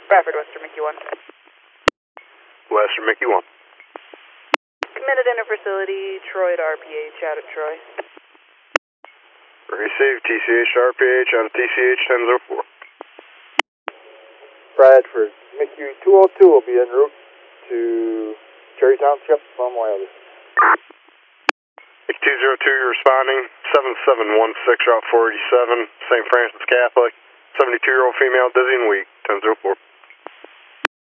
Bradford, Western Mickey 1. Western Mickey 1. Committed inter-facility, Troy to RPH, out at Troy. Received TCH to RPH out of TCH 1004. Bradford, Mickey 202 will be en route to Cherry Township from Wyoming. Mickey 202, you're responding. 7716 Route 487, St. Francis Catholic. 72-year-old female, dizzy and weak, 1004.